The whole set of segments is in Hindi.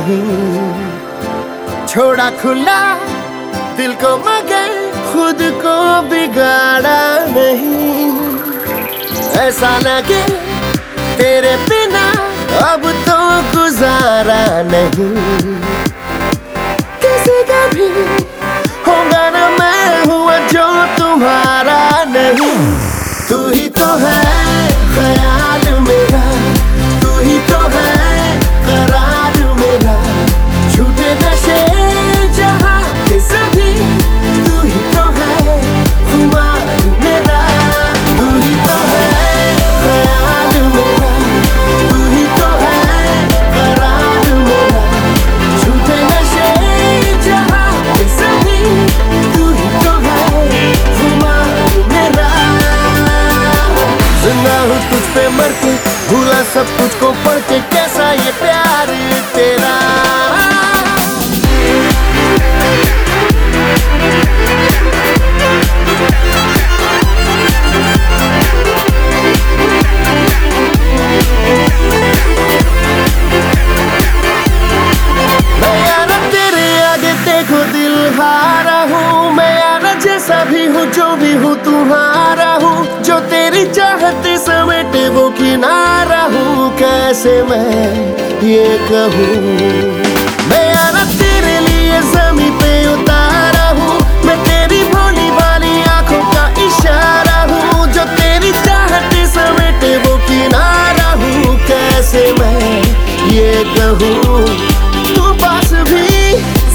नहीं, छोड़ा खुला दिल को मगर खुद को बिगाड़ा नहीं। ऐसा लगे तेरे बिना अब तो गुजारा नहीं, किसी का भी होगा ना मैं हुआ जो तुम्हारा नहीं। तू ही तो है ख्याल मेरा, तू ही तो है करार मेरा, झूठे नशे जहाँ के सभी, तू ही तो है खुमार मेरा। तू ही तो है ख्याल मेरा, तू ही तो है करार मेरा, झूठे नशे जहाँ के सभी, तू ही तो है खुमार मेरा। जिंदा हूँ तुझ पे मर के, भूला सब कुछ को पढ़ के, कैसा ये प्यार तेरा। मैं यार तेरे आगे देखो दिल हारा हूँ, मैं यार जैसा भी हूँ जो भी हूँ तुम्हारा हूँ, जो तेरी चाहते समेटे वो किनारा हूँ। कैसे मैं ये कहूँ, मैं यार तेरे लिए ज़मीं पे उतारा हूँ, मैं तेरी भोली भाली आंखों का इशारा हूँ, जो तेरी चाहते समेटे वो किनारा हूँ। कैसे मैं ये कहूँ, तू पास भी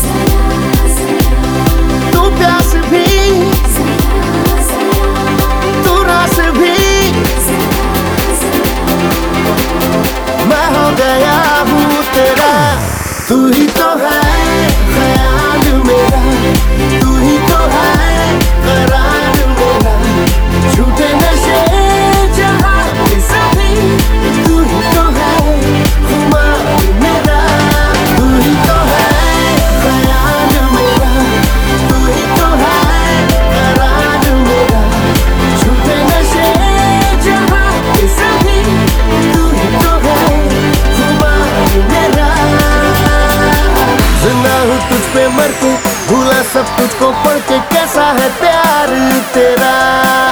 तू प्यास भी, तू रास भी, मैं हो गया हूँ तेरा। तू ही तो है ख्याल मेरा, तू ही तो है करार मेरा, झूठे नशे जहाँ के सभी, तू ही तो है खुमार मेरा। तू ही तो है ख्याल मेरा, तू ही तो है करार मेरा, झूठे नशे जहाँ के सभी, तू ही तो है खुमार मेरा। जिंदा हूँ तुझ पे मर के, भूला सब कुछ को पढ़ के, कैसा है प्यार तेरा।